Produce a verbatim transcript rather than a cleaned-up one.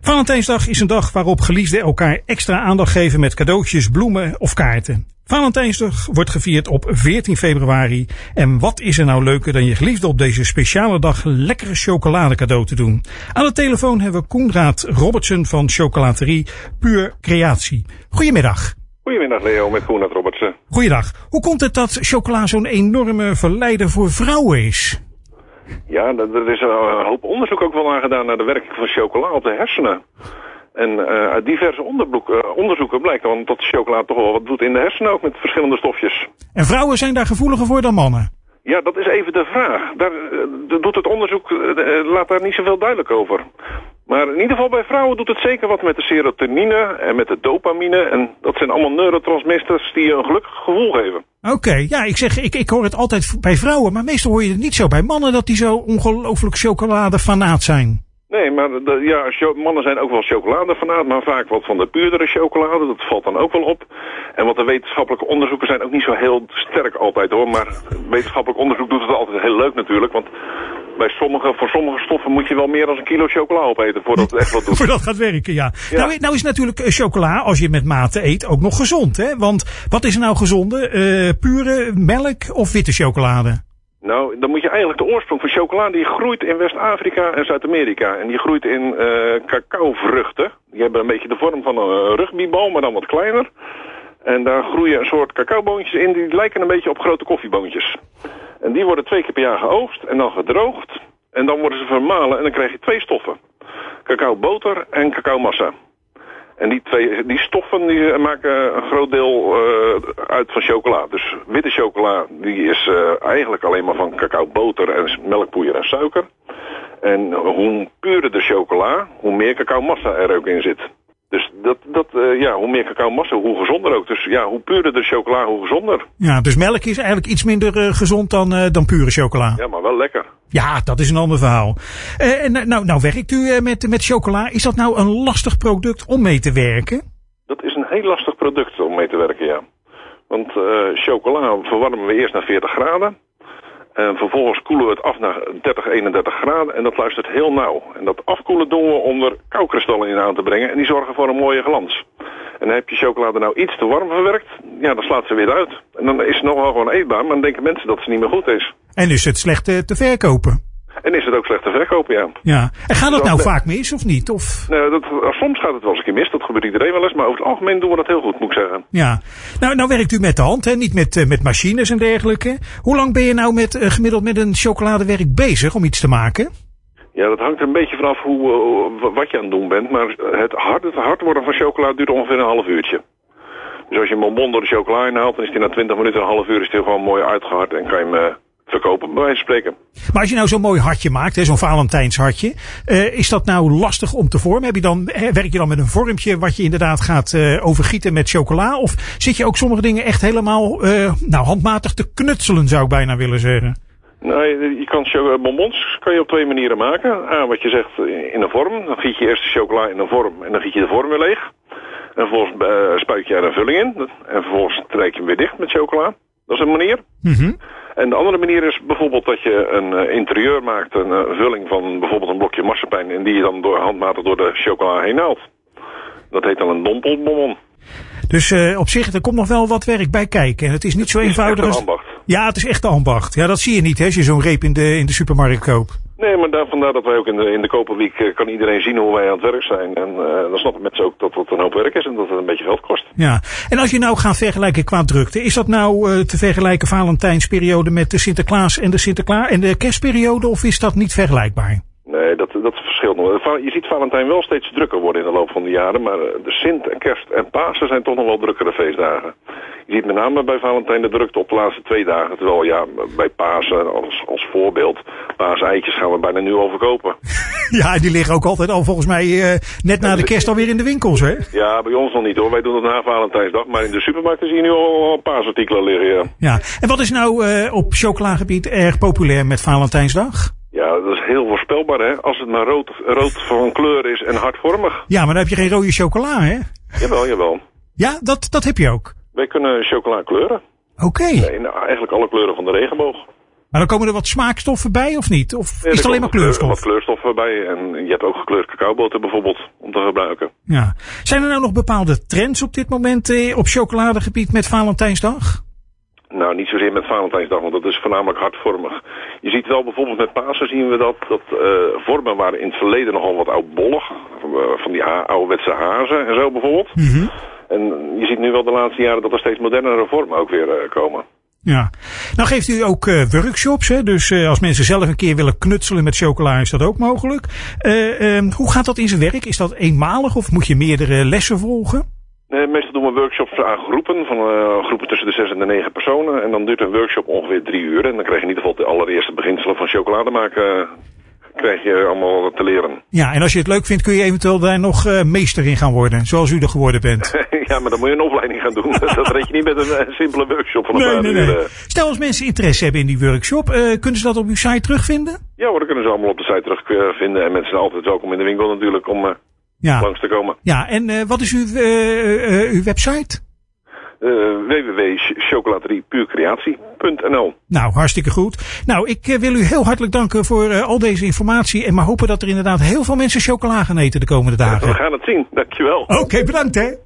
Valentijnsdag is een dag waarop geliefden elkaar extra aandacht geven met cadeautjes, bloemen of kaarten. Valentijnsdag wordt gevierd op veertien februari. En wat is er nou leuker dan je geliefde op deze speciale dag lekkere chocolade cadeau te doen? Aan de telefoon hebben we Koenraad Robertsen van chocolaterie Puur Creatie. Goedemiddag. Goedemiddag Leo, met Koenraad Robertsen. Goeiedag. Hoe komt het dat chocola zo'n enorme verleider voor vrouwen is? Ja, er is een hoop onderzoek ook wel aan gedaan naar de werking van chocola op de hersenen. En uh, uit diverse onderboek, uh, onderzoeken blijkt dan dat chocola toch wel wat doet in de hersenen ook met verschillende stofjes. En vrouwen zijn daar gevoeliger voor dan mannen? Ja, dat is even de vraag. Daar uh, doet het onderzoek, uh, laat daar niet zoveel duidelijk over. Maar in ieder geval bij vrouwen doet het zeker wat met de serotonine en met de dopamine. En dat zijn allemaal neurotransmitters die je een gelukkig gevoel geven. Oké, okay, ja, ik zeg, ik, ik hoor het altijd bij vrouwen, maar meestal hoor je het niet zo bij mannen dat die zo ongelooflijk chocoladefanaat zijn. Nee, maar de, ja, mannen zijn ook wel chocoladefanaat, maar vaak wat van de puurdere chocolade, dat valt dan ook wel op. En wat de wetenschappelijke onderzoeken zijn ook niet zo heel sterk altijd hoor, maar wetenschappelijk onderzoek doet het altijd heel leuk natuurlijk, want bij sommige, voor sommige stoffen moet je wel meer dan een kilo chocola opeten voordat het echt wat doet. Voordat het gaat werken, ja. ja. Nou, nou is natuurlijk chocola, als je met mate eet, ook nog gezond, hè? Want wat is er nou gezonde? Uh, pure melk of witte chocolade? Nou, dan moet je eigenlijk de oorsprong van chocola, die groeit in West-Afrika en Zuid-Amerika. En die groeit in uh, cacaovruchten. Die hebben een beetje de vorm van een rugbybal, maar dan wat kleiner. En daar groeien een soort cacaoboontjes in, die lijken een beetje op grote koffieboontjes. En die worden twee keer per jaar geoogst en dan gedroogd. En dan worden ze vermalen en dan krijg je twee stoffen. Cacaoboter en cacaomassa. En die twee die stoffen die maken een groot deel uh, uit van chocola. Dus witte chocola die is uh, eigenlijk alleen maar van cacaoboter en melkpoeier en suiker. En hoe puurder de chocola, hoe meer cacaomassa er ook in zit. Dus dat, dat, uh, ja, hoe meer cacaomassa, hoe gezonder ook. Dus ja, hoe puurder de chocola, hoe gezonder. Ja, dus melk is eigenlijk iets minder uh, gezond dan, uh, dan pure chocola. Ja, maar wel lekker. Ja, dat is een ander verhaal. Uh, en nou, nou werkt u uh, met, met chocola. Is dat nou een lastig product om mee te werken? Dat is een heel lastig product om mee te werken, ja. Want uh, chocola verwarmen we eerst naar veertig graden. En vervolgens koelen we het af naar dertig, eenendertig graden en dat luistert heel nauw. En dat afkoelen doen we om er koukristallen in aan te brengen en die zorgen voor een mooie glans. En dan heb je chocolade nou iets te warm verwerkt, ja, dan slaat ze weer uit. En dan is het nog wel gewoon eetbaar, maar dan denken mensen dat het niet meer goed is. En is het slecht te, te verkopen? En is het ook slecht te verkopen, ja. Ja. En gaat dat nou dat, vaak mis of niet? Of? Nou, dat, soms gaat het wel eens een keer mis, dat gebeurt iedereen wel eens, maar over het algemeen doen we dat heel goed, moet ik zeggen. Ja. Nou, nou werkt u met de hand, hè? Niet met, uh, met machines en dergelijke. Hoe lang ben je nou met, uh, gemiddeld met een chocoladewerk bezig om iets te maken? Ja, dat hangt er een beetje vanaf hoe, uh, wat je aan het doen bent, maar het hard, het hard worden van chocola duurt ongeveer een half uurtje. Dus als je een bonbon door de chocola inhaalt, dan is die na twintig minuten, een half uur is die gewoon mooi uitgehard en kan je hem uh, verkopen, bij wijze van spreken. Maar als je nou zo'n mooi hartje maakt, hè, zo'n Valentijnshartje, uh, is dat nou lastig om te vormen? Heb je dan, hè, werk je dan met een vormpje wat je inderdaad gaat uh, overgieten met chocola? Of zit je ook sommige dingen echt helemaal uh, nou, handmatig te knutselen, zou ik bijna willen zeggen? Nou, je kan bonbons kan je op twee manieren maken. A, wat je zegt, in een vorm. Dan giet je eerst de chocola in een vorm en dan giet je de vorm weer leeg. En vervolgens uh, spuit je er een vulling in. En vervolgens trek je hem weer dicht met chocola. Dat is een manier. Mm-hmm. En de andere manier is bijvoorbeeld dat je een uh, interieur maakt, een uh, vulling van bijvoorbeeld een blokje marsepein en die je dan door, handmatig door de chocola heen haalt. Dat heet dan een dompelbonbon. Dus uh, op zich, er komt nog wel wat werk bij kijken. En het is niet zo eenvoudig als... ambacht. Ja, het is echt de ambacht. Ja, dat zie je niet, hè, als je zo'n reep in de, in de supermarkt koopt. Nee, maar daar, vandaar dat wij ook in de, in de Koperweek uh, kan iedereen zien hoe wij aan het werk zijn. En uh, dan snappen mensen ook dat het een hoop werk is en dat het een beetje geld kost. Ja, en als je nou gaat vergelijken qua drukte, is dat nou uh, te vergelijken Valentijnsperiode met de Sinterklaas en de Sinterklaas en de kerstperiode, of is dat niet vergelijkbaar? Nee, dat, dat verschilt nog. Je ziet Valentijn wel steeds drukker worden in de loop van de jaren, maar de Sint en Kerst en Pasen zijn toch nog wel drukkere feestdagen. Je ziet met name bij Valentijn de drukte op de laatste twee dagen, terwijl ja, bij Pasen als, als voorbeeld, paaseitjes gaan we bijna nu al verkopen. Ja, die liggen ook altijd al volgens mij uh, net na de kerst alweer in de winkels, hè? Ja, bij ons nog niet hoor, wij doen het na Valentijnsdag, maar in de supermarkten zie je nu al, al paasartikelen liggen, ja. Ja, en wat is nou uh, op chocolagebied erg populair met Valentijnsdag? Ja, dat is heel voorspelbaar, hè. Als het maar rood, rood van kleur is en hartvormig. Ja, maar dan heb je geen rode chocola, hè? Jawel, jawel. Ja, dat, dat heb je ook? Wij kunnen chocola kleuren. Oké. Okay. Nee, nou, eigenlijk alle kleuren van de regenboog. Maar dan komen er wat smaakstoffen bij of niet? Of Ja, is het alleen maar kleurstof? Wat kleurstoffen bij. En je hebt ook gekleurd cacaoboter bijvoorbeeld om te gebruiken. Ja. Zijn er nou nog bepaalde trends op dit moment eh, op chocoladegebied met Valentijnsdag? Nou, niet zozeer met Valentijnsdag, want dat is voornamelijk hardvormig. Je ziet wel bijvoorbeeld met Pasen zien we dat, dat uh, vormen waren in het verleden nogal wat oudbollig. Uh, van die ha- ouderwetse hazen en zo bijvoorbeeld. Mm-hmm. En je ziet nu wel de laatste jaren dat er steeds modernere vormen ook weer uh, komen. Ja. Nou geeft u ook uh, workshops, hè? Dus uh, als mensen zelf een keer willen knutselen met chocola is dat ook mogelijk. Uh, um, hoe gaat dat in zijn werk? Is dat eenmalig of moet je meerdere lessen volgen? Nee, meestal doen we workshops aan groepen, van uh, groepen tussen de zes en de negen personen. En dan duurt een workshop ongeveer drie uur. En dan krijg je in ieder geval de allereerste beginselen van chocolade maken, uh, krijg je allemaal te leren. Ja, en als je het leuk vindt kun je eventueel daar nog uh, meester in gaan worden, zoals u er geworden bent. Ja, maar dan moet je een opleiding gaan doen. Dat red je niet met een uh, simpele workshop van een nee, paar nee, uur. nee. Uh. Stel als mensen interesse hebben in die workshop, uh, kunnen ze dat op uw site terugvinden? Ja hoor, dat kunnen ze allemaal op de site terugvinden. En mensen zijn altijd welkom in de winkel natuurlijk om uh, ja. langs te komen. Ja, en uh, wat is uw, uh, uh, uw website? Uh, w w w punt chocolateriepuurcreatie punt n l. Nou, hartstikke goed. Nou, ik uh, wil u heel hartelijk danken voor uh, al deze informatie. En maar hopen dat er inderdaad heel veel mensen chocola gaan eten de komende dagen. We gaan het zien. Dankjewel. Oké, okay, bedankt hè.